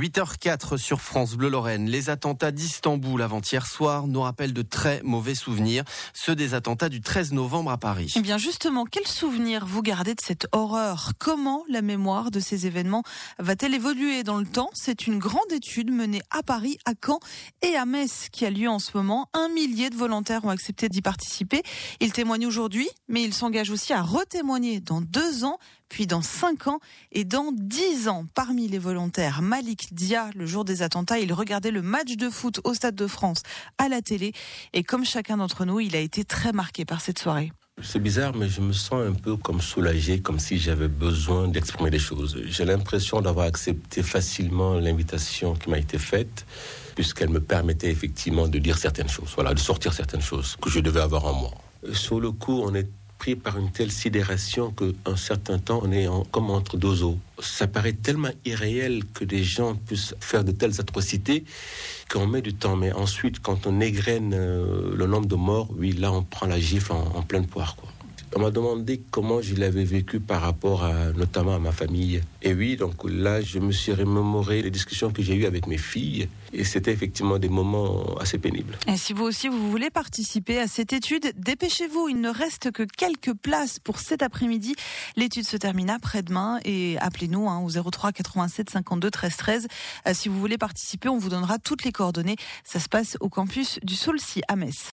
8h04 sur France Bleu Lorraine. Les attentats d'Istanbul avant-hier soir nous rappellent de très mauvais souvenirs, ceux des attentats du 13 novembre à Paris. Eh bien justement, quels souvenirs vous gardez de cette horreur ? Comment la mémoire de ces événements va-t-elle évoluer dans le temps ? C'est une grande étude menée à Paris, à Caen et à Metz qui a lieu en ce moment. 1 millier de volontaires ont accepté d'y participer. Ils témoignent aujourd'hui, mais ils s'engagent aussi à retémoigner dans 2 ans, puis dans 5 ans et dans 10 ans. Parmi les volontaires, Malik Dia, le jour des attentats, il regardait le match de foot au Stade de France à la télé. Et comme chacun d'entre nous, il a été très marqué par cette soirée. C'est bizarre, mais je me sens un peu comme soulagé, comme si j'avais besoin d'exprimer des choses. J'ai l'impression d'avoir accepté facilement l'invitation qui m'a été faite, puisqu'elle me permettait effectivement de dire certaines choses, voilà, de sortir certaines choses que je devais avoir en moi. Sur le coup, on est pris par une telle sidération qu'un certain temps, on est comme entre 2 eaux. Ça paraît tellement irréel que des gens puissent faire de telles atrocités qu'on met du temps. Mais ensuite, quand on égrène le nombre de morts, oui, là, on prend la gifle en pleine poire, quoi. On m'a demandé comment je l'avais vécu par rapport notamment à ma famille. Et oui, donc là, je me suis remémoré les discussions que j'ai eues avec mes filles. Et c'était effectivement des moments assez pénibles. Et si vous aussi, vous voulez participer à cette étude, dépêchez-vous. Il ne reste que quelques places pour cet après-midi. L'étude se termine après-demain. Et appelez-nous au 03 87 52 13 13. Si vous voulez participer, on vous donnera toutes les coordonnées. Ça se passe au campus du Saulcy à Metz.